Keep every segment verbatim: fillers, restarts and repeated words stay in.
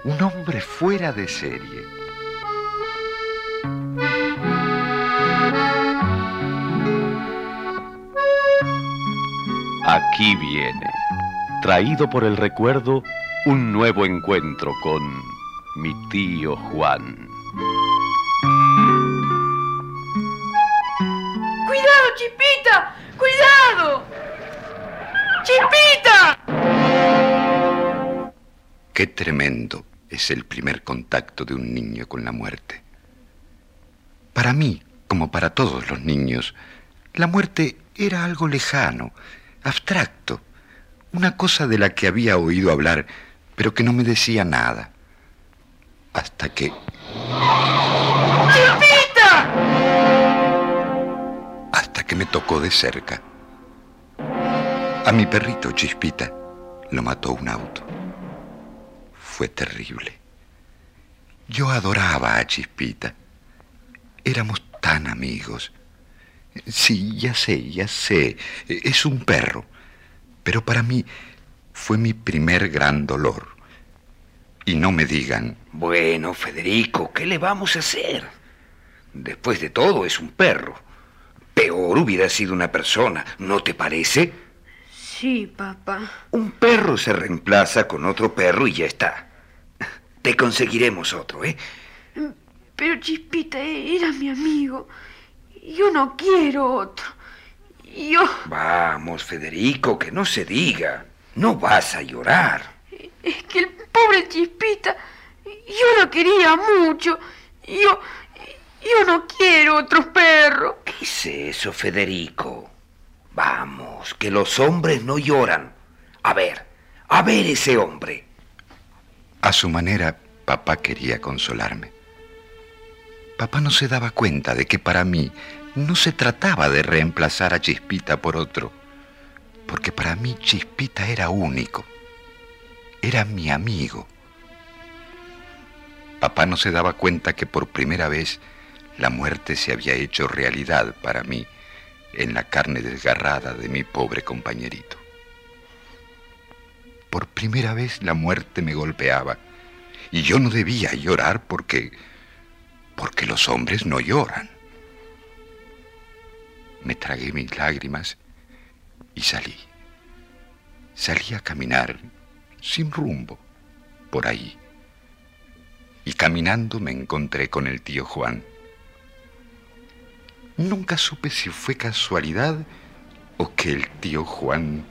Un hombre fuera de serie. Aquí viene, traído por el recuerdo, un nuevo encuentro con mi tío Juan. ¡Cuidado, Chispita! ¡Cuidado! ¡Chispita! Qué tremendo es el primer contacto de un niño con la muerte. Para mí, como para todos los niños, la muerte era algo lejano, abstracto, una cosa de la que había oído hablar, pero que no me decía nada. Hasta que... ¡Chispita! Hasta que me tocó de cerca. A mi perrito Chispita lo mató un auto. Fue terrible. Yo adoraba a Chispita. Éramos tan amigos. Sí, ya sé, ya sé. Es un perro. Pero para mí fue mi primer gran dolor. Y no me digan... Bueno, Federico, ¿qué le vamos a hacer? Después de todo, es un perro. Peor hubiera sido una persona, ¿no te parece? Sí, papá. Un perro se reemplaza con otro perro y ya está. Te conseguiremos otro, ¿eh? Pero Chispita era mi amigo. Yo no quiero otro. Yo... Vamos, Federico, que no se diga. No vas a llorar. Es que el pobre Chispita, yo lo quería mucho. Yo... Yo no quiero otro perro. ¿Qué es eso, Federico? Vamos, que los hombres no lloran. A ver, a ver ese hombre. A su manera, papá quería consolarme. Papá no se daba cuenta de que para mí no se trataba de reemplazar a Chispita por otro, porque para mí Chispita era único. Era mi amigo. Papá no se daba cuenta que por primera vez la muerte se había hecho realidad para mí en la carne desgarrada de mi pobre compañerito. Por primera vez la muerte me golpeaba y yo no debía llorar porque... porque los hombres no lloran. Me tragué mis lágrimas y salí. Salí a caminar sin rumbo por ahí. Y caminando me encontré con el tío Juan. Nunca supe si fue casualidad o que el tío Juan...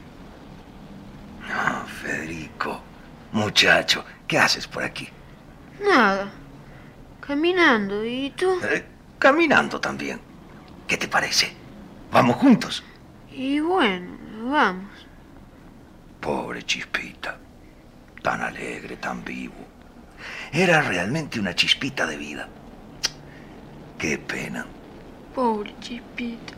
No, Federico, muchacho, ¿qué haces por aquí? Nada. Caminando, ¿y tú? Eh, caminando también. ¿Qué te parece? ¿Vamos juntos? Y bueno, vamos. Pobre Chispita, tan alegre, tan vivo. Era realmente una chispita de vida. Qué pena. Pobre Chispita.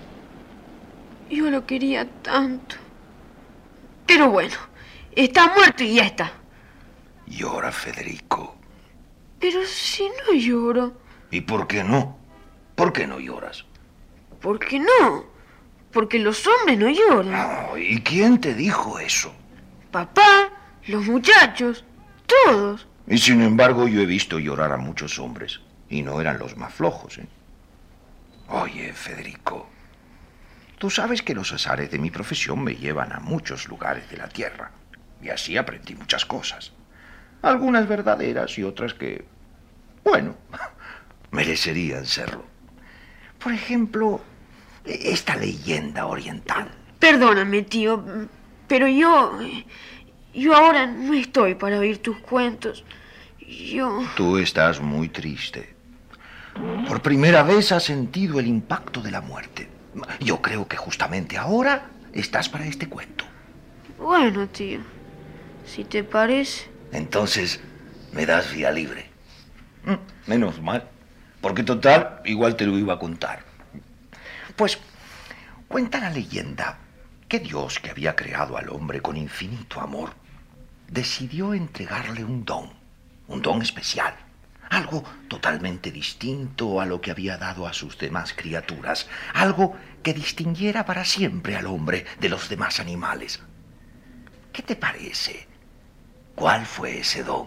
Yo lo quería tanto. Pero bueno, está muerto y ya está. Llora, Federico. Pero si no lloro. ¿Y por qué no? ¿Por qué no lloras? ¿Por qué no? Porque los hombres no lloran. Oh, ¿y quién te dijo eso? Papá, los muchachos, todos. Y sin embargo yo he visto llorar a muchos hombres. Y no eran los más flojos, ¿eh? Oye, Federico, tú sabes que los azares de mi profesión me llevan a muchos lugares de la tierra. Y así aprendí muchas cosas. Algunas verdaderas y otras que, bueno, merecerían serlo. Por ejemplo, esta leyenda oriental. Perdóname, tío, pero yo... Yo ahora no estoy para oír tus cuentos. Yo... Tú estás muy triste. Por primera vez has sentido el impacto de la muerte. Yo creo que justamente ahora estás para este cuento. Bueno, tío, si te parece... Entonces, me das vía libre. Menos mal, porque total, igual te lo iba a contar. Pues, cuenta la leyenda que Dios, que había creado al hombre con infinito amor, decidió entregarle un don, un don especial, algo totalmente distinto a lo que había dado a sus demás criaturas, algo que distinguiera para siempre al hombre de los demás animales. ¿Qué te parece? ¿Cuál fue ese don?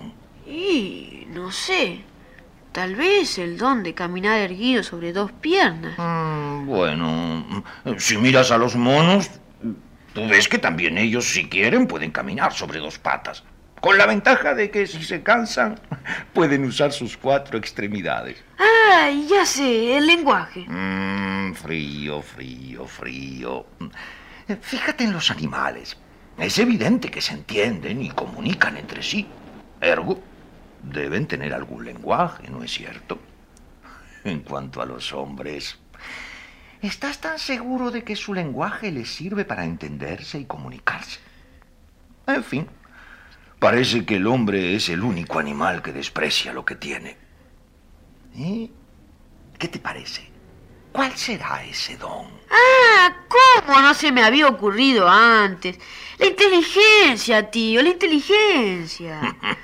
Y no sé, tal vez el don de caminar erguido sobre dos piernas. Mm, bueno, si miras a los monos, tú ves que también ellos, si quieren, pueden caminar sobre dos patas. Con la ventaja de que si se cansan, pueden usar sus cuatro extremidades. Ah, ya sé, el lenguaje. Mmm, frío, frío, frío. Fíjate en los animales. Es evidente que se entienden y comunican entre sí. Ergo, deben tener algún lenguaje, ¿no es cierto? En cuanto a los hombres, ¿estás tan seguro de que su lenguaje les sirve para entenderse y comunicarse? En fin, parece que el hombre es el único animal que desprecia lo que tiene. ¿Eh? ¿Qué te parece? ¿Cuál será ese don? Ah, ¿cómo no se me había ocurrido antes? La inteligencia, tío, la inteligencia.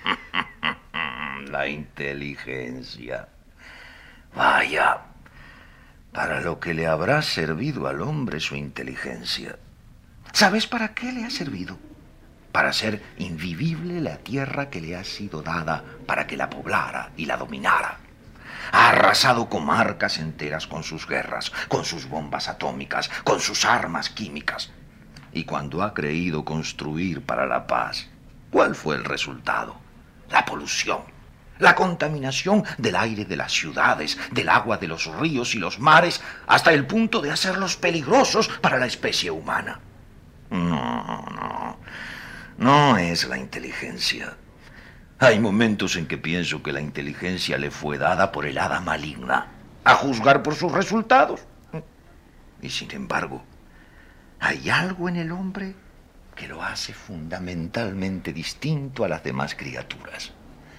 La inteligencia. Vaya, para lo que le habrá servido al hombre su inteligencia. ¿Sabes para qué le ha servido? Para hacer invivible la tierra que le ha sido dada para que la poblara y la dominara. Ha arrasado comarcas enteras con sus guerras, con sus bombas atómicas, con sus armas químicas. Y cuando ha creído construir para la paz, ¿cuál fue el resultado? La polución, la contaminación del aire de las ciudades, del agua de los ríos y los mares, hasta el punto de hacerlos peligrosos para la especie humana. No, no, no es la inteligencia. Hay momentos en que pienso que la inteligencia le fue dada por el hada maligna, a juzgar por sus resultados. Y sin embargo, hay algo en el hombre que lo hace fundamentalmente distinto a las demás criaturas.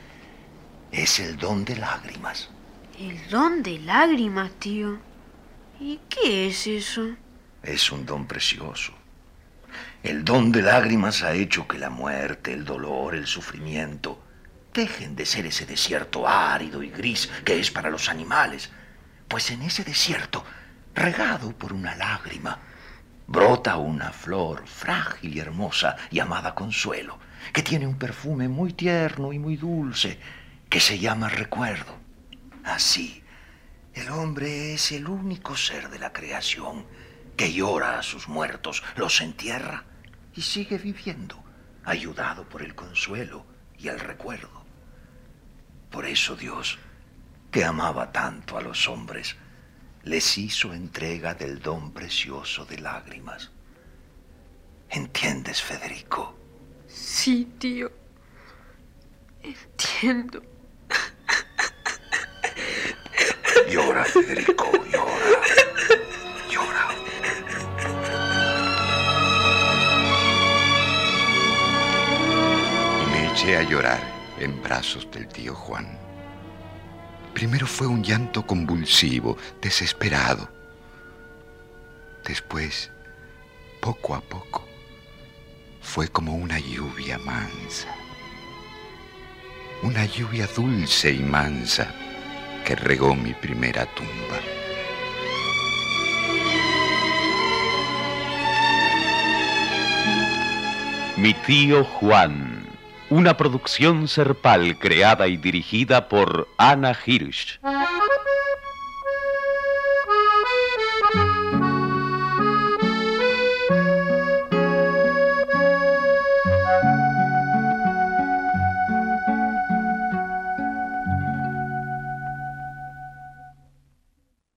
Es el don de lágrimas. ¿El don de lágrimas, tío? ¿Y qué es eso? Es un don precioso. El don de lágrimas ha hecho que la muerte, el dolor, el sufrimiento dejen de ser ese desierto árido y gris que es para los animales, pues en ese desierto, regado por una lágrima, brota una flor frágil y hermosa llamada consuelo, que tiene un perfume muy tierno y muy dulce, que se llama recuerdo. Así, el hombre es el único ser de la creación que llora a sus muertos, los entierra y sigue viviendo, ayudado por el consuelo y el recuerdo. Por eso Dios, que amaba tanto a los hombres, les hizo entrega del don precioso de lágrimas. ¿Entiendes, Federico? Sí, tío. Entiendo. Llora, Federico, llora. Llora. Y me eché a llorar en brazos del tío Juan. Primero fue un llanto convulsivo, desesperado. Después, poco a poco, fue como una lluvia mansa. Una lluvia dulce y mansa que regó mi primera tumba. Mi tío Juan, una producción Serpal creada y dirigida por Ana Hirsch.